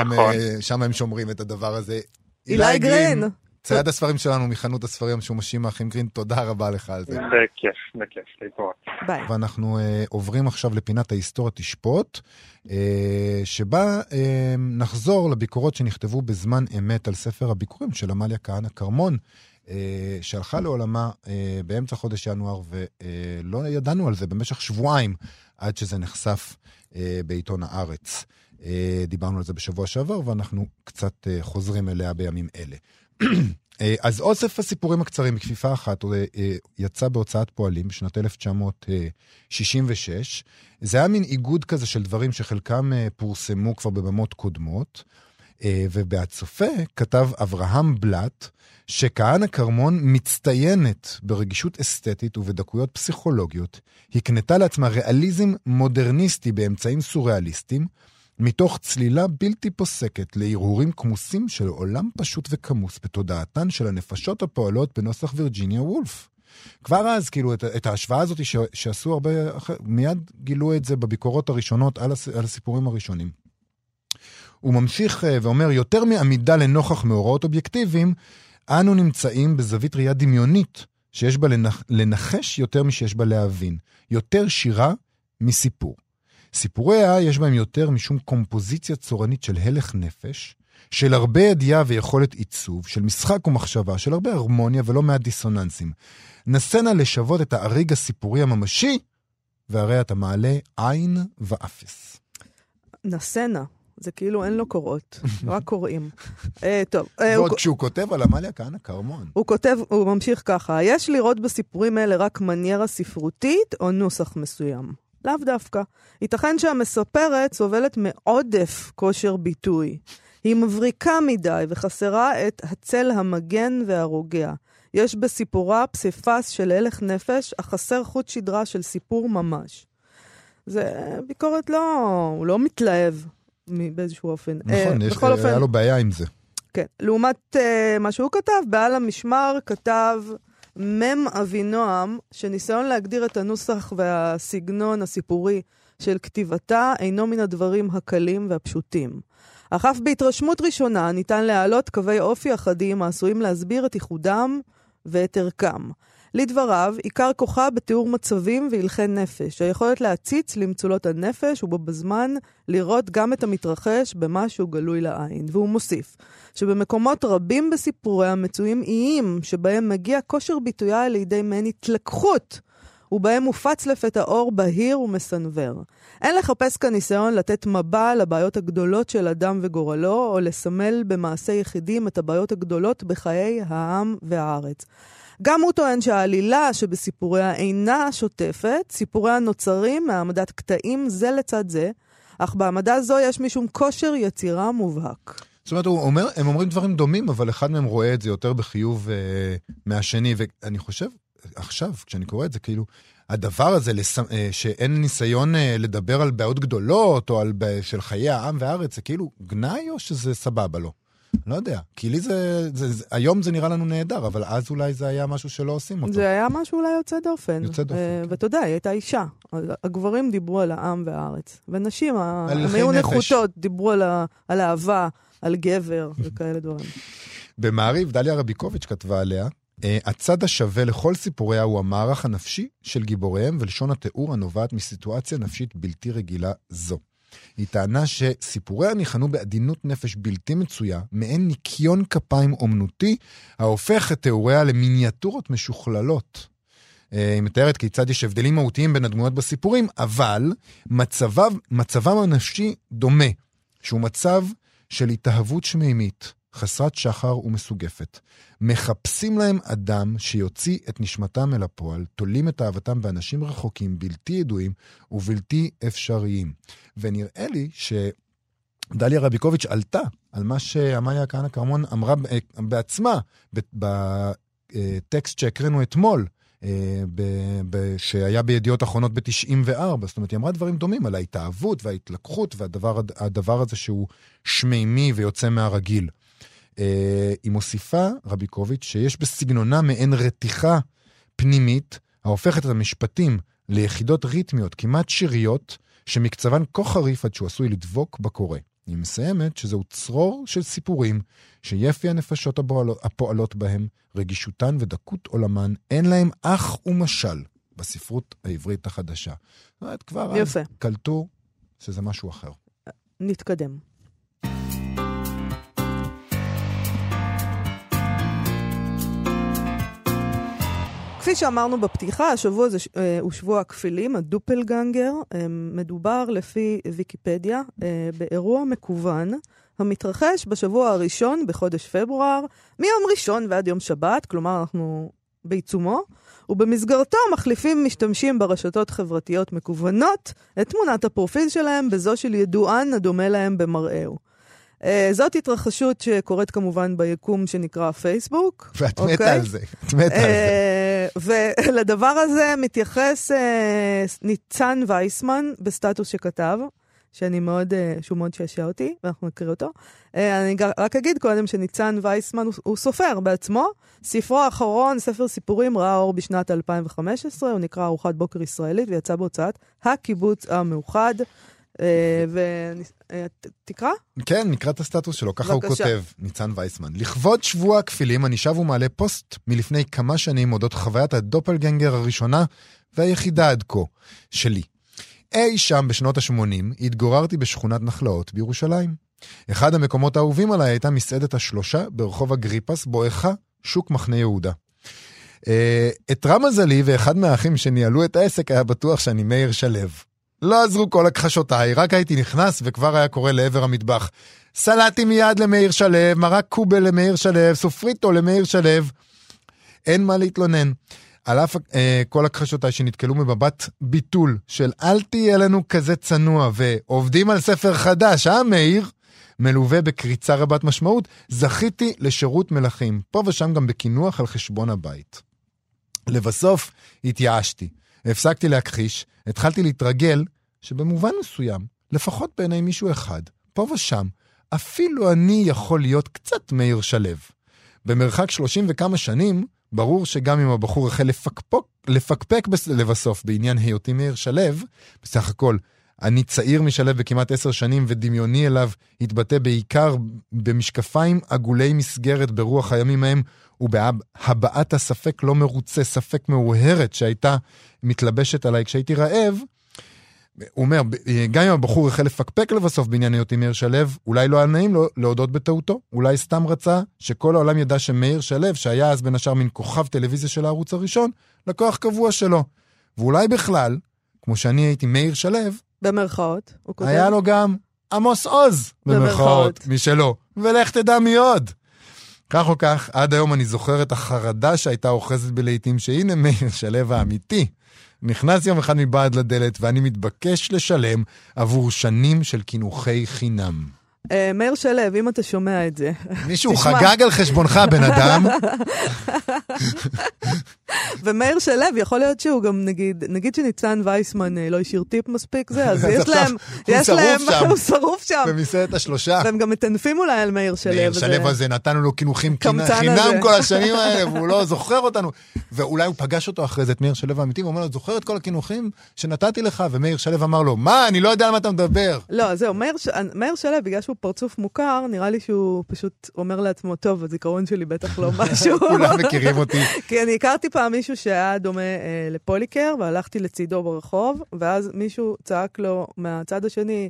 שם הם שומרים את הדבר הזה. אילי גרין. צייד הספרים שלנו מחנות הספרים המשומשים האחים גרין, תודה רבה לך על זה. זה כיף, זה כיף, להתראות. ביי. ואנחנו uh, עוברים עכשיו לפינת ההיסטוריה תשפוט, uh, שבה uh, נחזור לביקורות שנכתבו בזמן אמת על ספר הביקורים של עמליה כהנא כרמון, uh, שהלכה לעולמה uh, באמצע חודש ינואר, ולא uh, ידענו על זה במשך שבועיים, עד שזה נחשף uh, בעיתון הארץ. Uh, דיברנו על זה בשבוע שעבר, ואנחנו קצת uh, חוזרים אליה בימים אלה. אז אוסף הסיפורים הקצרים בכפיפה אחת יצא בהוצאת פועלים בשנת אלף תשע מאות שישים ושש. זה היה מין איגוד כזה של דברים שחלקם פורסמו כבר בבמות קודמות, ובהצופה כתב אברהם בלט שכהנא כרמון מצטיינת ברגישות אסתטית ובדקויות פסיכולוגיות, הקנתה לעצמה ריאליזם מודרניסטי באמצעים סוריאליסטיים, מתוך צלילה בלתי פוסקת להרהורים כמוסים של עולם פשוט וכמוס בתודעתן של הנפשות הפועלות בנוסח וירג'יניה וולף. כבר אז, כאילו, את, את ההשוואה הזאת ש, שעשו הרבה, מיד גילו את זה בביקורות הראשונות על, הס, על הסיפורים הראשונים. הוא ממשיך ואומר, יותר מעמידה לנוכח מאורעות אובייקטיביים, אנו נמצאים בזווית ראייה דמיונית, שיש בה לנח, לנחש יותר משיש בה להבין. יותר שירה מסיפור. סיפוריה יש בהם יותר משום קומפוזיציה צורנית של הלך נפש, של הרבה ידיעה ויכולת עיצוב, של משחק ומחשבה, של הרבה הרמוניה ולא מעט דיסוננסים. נסנה לשוות את האריג הסיפורי הממשי, והרי אתה מעלה עין ואפס. נסנה, זה כאילו אין לו קוראות, רק קוראים. טוב. ועוד שהוא כותב על עמליה כהנא כרמון. הוא כותב, הוא ממשיך ככה, יש לראות בסיפורים האלה רק מניירה ספרותית או נוסח מסוים. לאו דווקא. ייתכן שהמספרת סובלת מעודף כושר ביטוי. היא מבריקה מדי וחסרה את הצל המגן והרוגע. יש בסיפורה פסיפס של הלך נפש, אך חסר חוט שדרה של סיפור ממש. זה ביקורת לא, הוא לא מתלהב באיזשהו אופן. נכון, יש, אופן, היה לו בעיה עם זה. כן. לעומת uh, מה שהוא כתב, בעל המשמר כתב... מם אבינועם, שניסיון להגדיר את הנוסח והסגנון הסיפורי של כתיבתה אינו מן הדברים הקלים והפשוטים. אך אף בהתרשמות ראשונה ניתן להעלות קווי אופי אחדים העשויים להסביר את ייחודם ואת ערכם. לדבריו, עיקר כוחה בתיאור מצבים והלכי נפש, היכולת להציץ למצולות הנפש ובזמן לראות גם את המתרחש במשהו גלוי לעין. והוא מוסיף שבמקומות רבים בסיפוריה מצויים איים שבהם מגיע כושר ביטויה לידי מעין התלקחות, ובהם מופץ לפתע אור בהיר ומסנבר. אין לחפש כאן ניסיון לתת מבע לבעיות הגדולות של אדם וגורלו, או לסמל במעשה יחידים את הבעיות הגדולות בחיי העם והארץ. גם הוא טוען שהעלילה שבסיפוריה אינה שוטפת, סיפוריה נוצרים מהעמדת קטעים זה לצד זה, אך בעמדה זו יש משום כושר יצירה מובהק. זאת אומרת, הוא אומר, הם אומרים דברים דומים, אבל אחד מהם רואה את זה יותר בחיוב אה, מהשני, ואני חושב, עכשיו, כשאני קורא את זה, כאילו, הדבר הזה, לס... אה, שאין ניסיון אה, לדבר על בעיות גדולות, או על של חיי העם והארץ, זה כאילו גנאי או שזה סבבה לו? לא יודע, כי לי זה, זה, זה, היום זה נראה לנו נהדר, אבל אז אולי זה היה משהו שלא עושים אותו. זה היה משהו אולי יוצא דופן. יוצא דופן. Uh, ואתה יודע, היא הייתה אישה. הגברים דיברו על העם והארץ. ונשים, הם היו נחותות, דיברו על, ה, על האהבה, על גבר וכאלה דברים. במעריב, דליה רביקוביץ' כתבה עליה, הצד השווה לכל סיפוריה הוא המערך הנפשי של גיבוריהם, ולשון התיאור הנובעת מסיטואציה נפשית בלתי רגילה זו. היא טענה שסיפוריה ניחנו בעדינות נפש בלתי מצויה, מעין ניקיון כפיים אומנותי, ההופך את תיאוריה למיניאטורות משוכללות. היא מתארת כיצד יש הבדלים מהותיים בין הדמויות בסיפורים, אבל מצבם, מצבם הנפשי דומה, שהוא מצב של התאהבות שמימית, חסרת שחר ומסוגפת. מחפשים להם אדם שיוציא את נשמתם אל הפועל, תולים את אהבתם באנשים רחוקים, בלתי ידועים ובלתי אפשריים. ונראה לי שדליה רביקוביץ' עלתה על מה שאמיה כהנא כרמון אמרה בעצמה, בטקסט שהקראנו אתמול, שהיה בידיעות אחרונות ב-תשעים וארבע, זאת אומרת, היא אמרה דברים דומים על ההתאהבות וההתלקחות והדבר הזה שהוא שמימי ויוצא מהרגיל. היא מוסיפה, רביקוביץ', שיש בסגנונה מעין רתיחה פנימית, ההופכת את המשפטים ליחידות ריתמיות, כמעט שיריות, שמקצבן כה חריף עד שהוא עשוי לדבוק בקורא. היא מסיימת שזהו צרור של סיפורים, שיפי הנפשות הפועלות בהם, רגישותן ודקות עולמן, אין להם אח ומשל בספרות העברית החדשה. זאת אומרת, כבר אז קלטו שזה משהו אחר. נתקדם. כפי שאמרנו בפתיחה, השבוע הזה הוא שבוע הכפילים, הדופלגנגר. מדובר לפי ויקיפדיה באירוע מקוון המתרחש בשבוע הראשון בחודש פברואר, מיום ראשון ועד יום שבת, כלומר אנחנו בעיצומו, ובמסגרתו מחליפים משתמשים ברשתות חברתיות מקוונות את תמונת הפרופיל שלהם בזו של ידוען הדומה להם במראהו. Uh, זאת התרחשות שקורית כמובן ביקום שנקרא פייסבוק. ואת okay? מתה על זה, את מתה uh, על זה. ולדבר הזה מתייחס uh, ניצן וייסמן בסטטוס שכתב, שאני מאוד, uh, שהוא מאוד שעשע אותי, ואנחנו נקריא אותו. Uh, אני רק אגיד קודם שניצן וייסמן הוא, הוא סופר בעצמו. ספרו האחרון, ספר סיפורים, ראה אור בשנת אלפיים וחמש עשרה, הוא נקרא ארוחת בוקר ישראלית, ויצא בהוצאת הקיבוץ המאוחד. ותקרא? כן, נקרא את הסטטוס שלו, ככה הוא כותב, ניצן וייסמן. לכבוד שבוע הכפילים, אני שב ומעלה פוסט מלפני כמה שנים, אודות חוויית הדופלגנגר הראשונה והיחידה עד כה שלי. אי שם בשנות ה-שמונים התגוררתי בשכונת נחלאות בירושלים. אחד המקומות האהובים עליי הייתה מסעדת השלושה ברחוב אגריפס, בואכה שוק מחנה יהודה. את רמזלי ואחד מהאחים שניהלו את העסק היה בטוח שאני מאיר שלו. לא עזרו כל הכחשותיי, רק הייתי נכנס וכבר היה קורא לעבר המטבח. סלטי מיד למאיר שלו, מרק קובל למאיר שלו, סופריטו למאיר שלו. אין מה להתלונן. על אף אה, כל הכחשותיי שנתקלו מבבת ביטול של אל תהיה לנו כזה צנוע ועובדים על ספר חדש, אה מאיר? מלווה בקריצה רבת משמעות, זכיתי לשירות מלכים, פה ושם גם בכינוח על חשבון הבית. לבסוף התייאשתי. הפסקתי להכחיש, התחלתי להתרגל שבמובן מסוים, לפחות בעיני מישהו אחד, פה ושם, אפילו אני יכול להיות קצת מאיר שלו. במרחק שלושים וכמה שנים, ברור שגם אם הבחור החל לפקפק, לפקפק לבסוף בעניין היותי מאיר שלו, בסך הכל, אני צעיר משלו בכמעט עשר שנים ודמיוני אליו התבטא בעיקר במשקפיים עגולי מסגרת ברוח הימים ההם, ובהבעת הספק לא מרוצה, ספק מאוהרת שהייתה מתלבשת עליי כשהייתי רעב. הוא אומר, גם אם הבחור החל לפקפק לבסוף בעניין היותי מאיר שלו, אולי לא היה נעים לו להודות בטעותו, אולי סתם רצה שכל העולם ידע שמאיר שלו, שהיה אז בין השאר מן כוכב טלוויזיה של הערוץ הראשון, לקוח קבוע שלו. ואולי בכלל, כמו שאני הייתי מאיר שלו, במרכאות, הוא כותב. היה לו גם עמוס עוז, במרכאות, משלו. ולך תדע מי עוד. כך או כך, עד היום אני זוכר את החרדה שהייתה אוחזת בלעיתים, שהנה מאיר שלו האמיתי. נכנס יום אחד מבעד לדלת, ואני מתבקש לשלם עבור שנים של כינוכי חינם. מאיר שלו, אם אתה שומע את זה. מישהו חגג על חשבונך, בן אדם. ומאיר שלו, יכול להיות שהוא גם, נגיד, נגיד שניצן וייסמן לא השאיר טיפ מספיק זה, אז יש להם, יש להם, הוא שרוף שם. במסעדת השלושה. והם גם מטנפים אולי על מאיר שלו. מאיר שלו הזה, נתנו לו כינוכים חינם כל השנים האלה, והוא לא זוכר אותנו. ואולי הוא פגש אותו אחרי זה, את מאיר שלו האמיתי, ואומר לו, זוכר את כל הכינוכים שנתתי לך, ומאיר שלו אמר לו, מה, אני לא יודע על מה אתה מדבר. לא, זהו, מאיר שלו, בגלל שהוא פרצוף מוכר, נראה לי שהוא פשוט אומר לעצמו, טוב, הזיכרון שלי בטח לא משהו. כולם מכירים אותי. כי אני הכרתי פעם מישהו שהיה דומה אה, לפוליקר, והלכתי לצידו ברחוב, ואז מישהו צעק לו מהצד השני,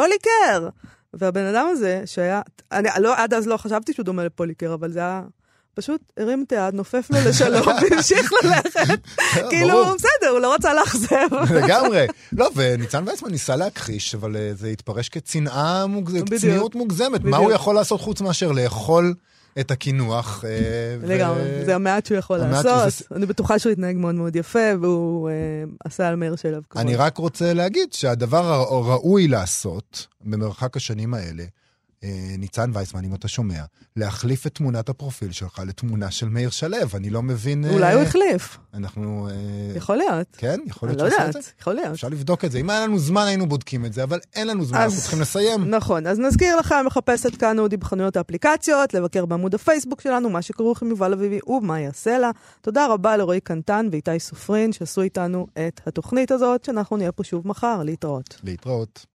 פוליקר! והבן אדם הזה, שהיה, אני לא, עד אז לא חשבתי שהוא דומה לפוליקר, אבל זה היה פשוט הרים את היד, נופף לו לשלום, והמשיך ללכת. כאילו, בסדר, הוא לא רצה לאכזב. לגמרי. לא, וניצן וייסמן ניסה להכחיש, אבל זה התפרש כצנעה, צניעות מוגזמת. מה הוא יכול לעשות חוץ מאשר לאכול את הכינוח? לגמרי, זה המעט שהוא יכול לעשות. אני בטוחה שהוא התנהג מאוד מאוד יפה, והוא עשה על מאיר שלו. אני רק רוצה להגיד שהדבר הראוי לעשות, במרחק השנים האלה, ניצן וייסמן, אם אתה שומע, להחליף את תמונת הפרופיל שלך לתמונה של מאיר שלו. אני לא מבין... אולי הוא החליף. אנחנו... יכול להיות. כן, יכול להיות שעושה את זה. אני לא יודעת, יכול להיות. אפשר לבדוק את זה. אם היה לנו זמן, היינו בודקים את זה, אבל אין לנו זמן, אנחנו צריכים לסיים. נכון, אז נזכיר לכם, מחפשת כאן אודי בחנויות האפליקציות, לבקר בעמוד הפייסבוק שלנו, מה שכרוך עם יובל אביבי ומה יעשה לה. תודה רבה לרועי קנטן ואיתי סופרין, שעשו איתנו את התוכנית הזאת, שאנחנו נהיה פה שוב מחר. להתראות. להתראות.